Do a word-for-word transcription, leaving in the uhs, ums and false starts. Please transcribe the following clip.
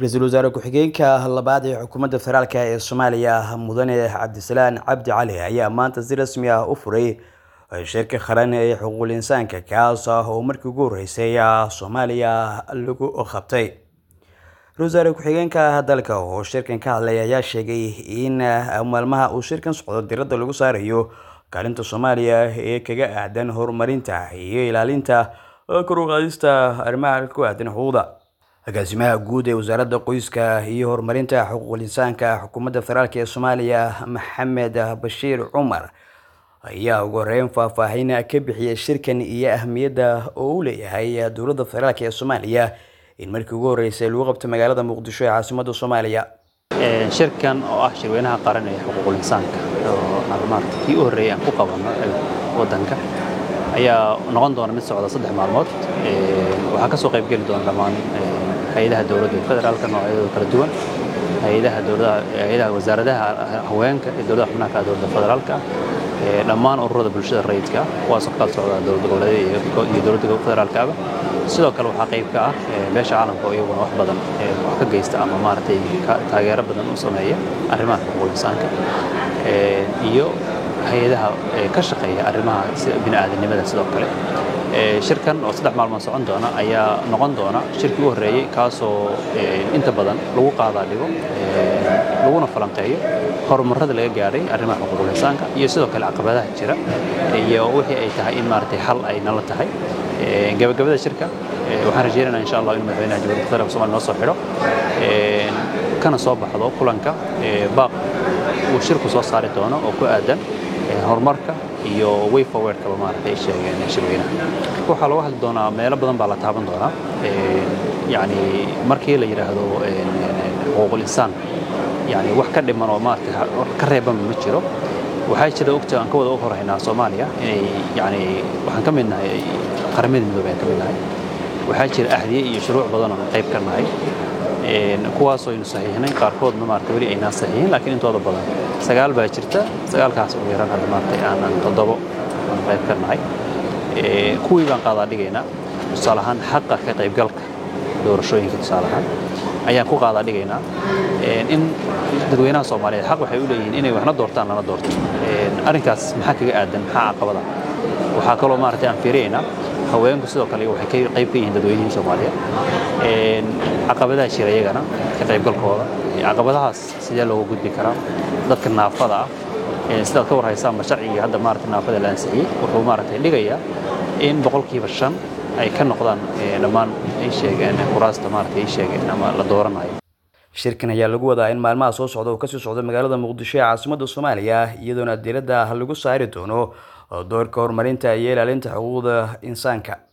Ra'iisul Wasaare ku-xigeenka labaad ee xukuumadda federaalk ee Soomaaliya Mudane Cabdisalaan Cabdi Cali ayaa maanta si rasmi ah u furay shirka qaran ee xuquuqul insaanka kaas oo markii ugu horeysay Soomaaliya lagu qabtay. Ra'iisul Wasaare ku-xigeenka dalka oo shirkan ka hadlay ayaa sheegay in maalmaha uu shirkan socdo diiradda lagu saarayo kaalinta Soomaaliya ee kaga aadan horumarinta iyo ilaalinta kor u qaadista arrimaha ku aadan xuquuqda. agaasimaha guud ee wasaaradda qoyska iyo horumarinta xuquuqul insaanka xukuumadda federaalk ee Soomaaliya Maxamed Bashiir Cumar ayaa ugu horeyn faahfaahin ka bixiyay shirkan iyo ahmiyadda uu u leeyahay dowladda federaalk ee Soomaaliya in markii ugu horeysay lagu qabto magaalada Muqdisho ee caasimadda Soomaaliya. shirkan oo ah shirweynaha qaran ee xuquuqul insaanka oo maarmaarkii u horeeyay aan ku qabano wadanka ayaa noqon doona mid socda saddex maalmood. waxaa ka soo qayb geli doona dhammaan hay'adaha dawladda federaalka noocyadooda kala duwan, hay'adaha dawladda, hay'adaha wasaaradaha haweenka ee dawladda xubnaha ka dawladda federaalka, dhammaan ururada bulshada rayidka kuwaas oo kala socda dawladda goboleedyada iyo dawladda federaalka. sidoo kale waxaa qayb ka ah beesha caalamka oo iyaguna wax badan wax ka geysta ama maaragtay taageero badan u sameeya arrimaha xuquuqul insaanka iyo hay'adaha ka shaqeeya arrimaha bini'aadanimada. sidoo kale shirkan oo saddex maalmood socon doona ayaa noqon doona shirkii u horeeyay kaasoo inta badan lagu qaadaa dhigo laguna falanqeeyo horumarada laga gaaray arrimaha xuquuqul insaanka iyo sidoo kale caqabadaha jira iyo wixii ay tahay in maaragtay xal ay nala tahay. gabagabada shirka waxaan rajeynaynaa insha Allah in madaxweynaha jamhuuriyadda federaalka Soomaaliya noo soo xidho kana soo baxdo kulanka baaq uu shirku soo saari doono oo ku aadan horumarka iyo way forward-ka maaragtay sheegeen shirweynaha. waxaa lagu hadli doonaa meelo badan baa la taaban doonaa yani markii la yiraahdo xuquuqul insaan yani wax ka dhiman oo maaragtay ka reeban ma jiro. waxaa jira ogta aan ka wada u horeynaa Soomaaliya inay yani waxaan ka midnahay qaramada midoobay ka midnahay. waxaa jira ahdiye iyo shuruuc badan oo qayb ka nahay kuwaas oo aynu saxiixnay qaarkoodna maaragtay weli aynaan saxiixin laakiin intooda badan sagaal baa jirta. sagaalkaas ugu yaraan hadda maaragtay aanan toddobo aan qayb ka nahay. kuwii baan qaadaa dhigaynaa tusaale ahaan xaqa ka qaybgalka doorashooyinka tusaale ahaan ayaan ku qaadaa dhigaynaa in dadweynaha Soomaaliyeed xaq waxay u leeyihiin inay waxna doortaan lana doorto. arrinkaas maxaa kaga aadan maxaa caqabada waxaa kaloo maaragtay aan fiiriyeynaa haweenku sidoo kale waxay ka qayb ka yihiin dadweynaha Soomaaliyeed caqabadaha jira iyagana ka qaybgalkooda caqabadahaas sidee looga gudbi karaa. dadka naafada ah sidaad ka warhaysaa ma sharciga hadda maaragtay naafada la ansixiyay wuxuu maaragtay dhigayaa in boqolkiiba shan ay ka noqdaan dhammaan ay sheegeen kuraasta maaragtay ay sheegeen ama la dooranayo. shirkan ayaa lagu wadaa in maalmaha soo socda uu ka sii socdo magaalada Muqdisho ee caasimadda Soomaaliya iyadoona diiradda lagu saari doono doorka horumarinta iyo ilaalinta xuquuqda insaanka.